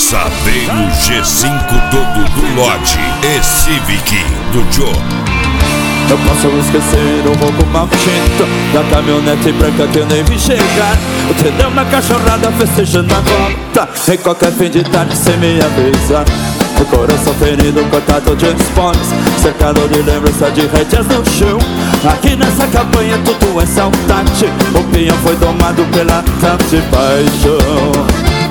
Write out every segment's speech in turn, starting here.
Passa bem o G5 do Lodge e Civic do Joe. Eu posso esquecer o roubo maldito da caminhonete branca que eu nem vi chegar. Você deu uma cachorrada festejando a volta em qualquer fim de tarde sem me avisar. O coração ferido, cortado de esportes, cercado de lembrança de rédeas no chão. Aqui nessa campanha tudo é saudade. O pinhão foi domado pela tanta paixão.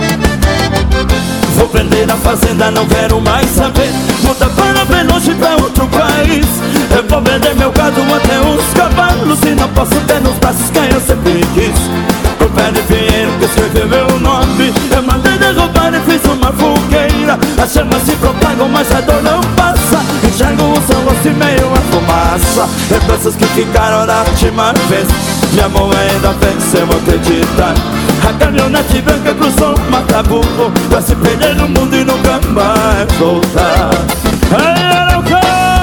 Vou prender na fazenda, não quero mais saber. Muda para bem longe, pra outro país. Eu vou vender meu gado até os cavalos e não posso ter nos braços quem eu sempre quis. O pé de pinheiro que escreveu meu nome, eu mandei derrubar e fiz uma fogueira. As chamas se propagam, mas a dor não passa. Enxergo o seu rosto e meio a fumaça. Lembranças que ficaram da última vez. Minha mão ainda venceu acreditar. A caminhonete branca cruzou o Mataburro pra se perder no mundo e nunca mais voltar. Ei, Arauca!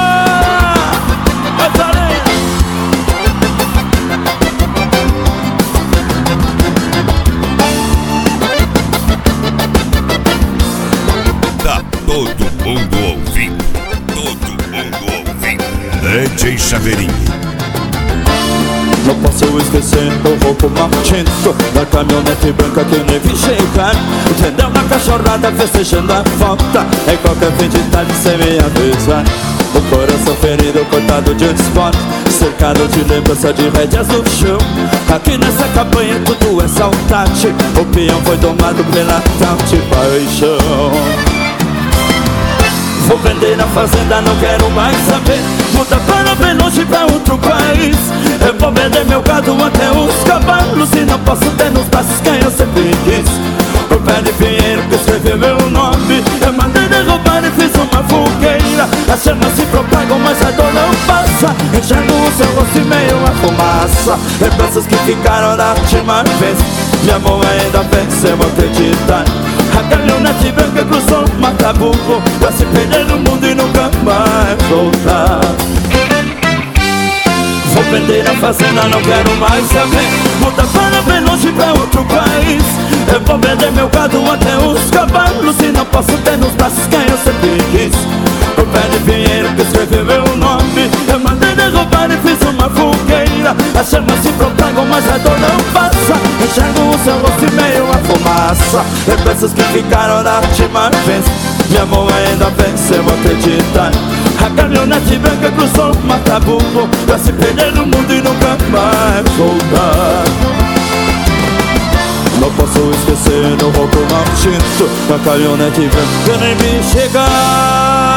Tá todo mundo ouvindo. Todo mundo ouvindo. DJ Chaveirinho. Não posso esquecer o roubo maldito da caminhonete branca que eu nem vi chegar. Entendeu uma cachorrada festejando a volta em qualquer fim de tarde sem me avisar. O coração ferido, cortado de esporte, cercado de lembrança de rédeas no chão. Aqui nessa campanha tudo é saudade. O peão foi domado pela tal de paixão. Vou vender na fazenda, não quero mais saber. Muda para bem longe, pra outro país. Eu vou vender meu gado até os cavalos e não posso ter nos braços quem eu sempre quis. O pé de pinheiro que escreveu meu nome, eu mandei derrubar e fiz uma fogueira. As chamas se propagam, mas a dor não passa. Enxergo o seu rosto e meio a fumaça. Lembranças que ficaram da última vez. Minha mão ainda venceu acreditar. A caminhonete branca cruzou o Mataburro pra se perder no mundo e nunca mais voltar. Vou vender a fazenda, não quero mais saber. Muda para bem longe, pra outro país. Eu vou vender meu gado até os cavalos e não posso ter nos braços quem eu sempre quis. O pé de pinheiro que escreveu meu nome, eu mandei derrubar e fiz uma fogueira. As chamas se propagam, mas a dor não passa. Enxergo o seu rosto e meio a fumaça. Lembranças que ficaram da última vez. Minha mão ainda venceu acreditar. A caminhonete branca cruzou o Mataburro pra se perder no mundo e nunca mais voltar. Não posso esquecer o roubo maldito da caminhonete branca que nem vi chegar.